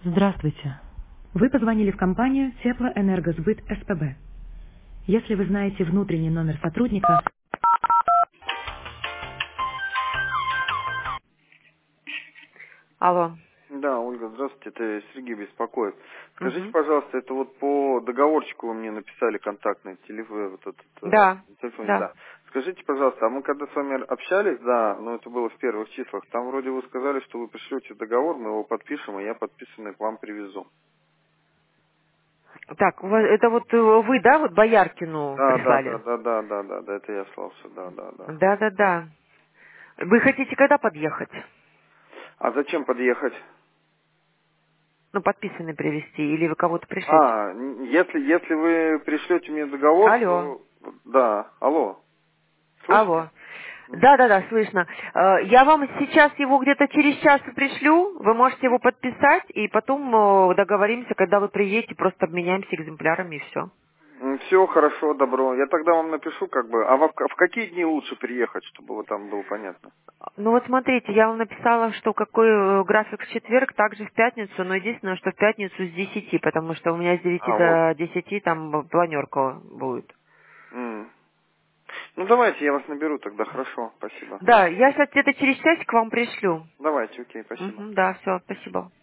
Здравствуйте. Вы позвонили в компанию Теплоэнергосбыт СПБ. Если вы знаете внутренний номер сотрудника... Алло. Да, Ольга, здравствуйте, это Сергей беспокоит. Скажите, Мгм. пожалуйста, это вот по договорчику вы мне написали контактный телефон, вот этот Да, телефон, да. да. Скажите, пожалуйста, а мы когда с вами общались, да, ну это было в первых числах, там вроде вы сказали, что вы пришлете договор, мы его подпишем, и я подписанный к вам привезу. Так, это вот вы, да, вот Бояркину Да, да, да, прислали? да, да, да, да, да, это я слался, да, да, да. Да. Вы хотите когда подъехать? А зачем подъехать? Ну, подписанный привезти, или вы кого-то пришлете? А, если вы пришлете мне договор, Алло. то да, алло, слышите? Алло. Да, слышно. Я вам сейчас его где-то через час пришлю, вы можете его подписать, и потом договоримся, когда вы приедете, просто обменяемся экземплярами, и все. Все хорошо, добро. Я тогда вам напишу, как бы. А в какие дни лучше приехать, чтобы вот там было понятно? Ну вот смотрите, я вам написала, что какой график в четверг, также в пятницу, но единственное, что в пятницу с 10, потому что у меня с 9 А, вот. до 10 там планерка будет. М. Ну давайте, я вас наберу тогда, хорошо, спасибо. Да, я сейчас где-то через часик к вам пришлю. Давайте, окей, спасибо. Да, все, спасибо.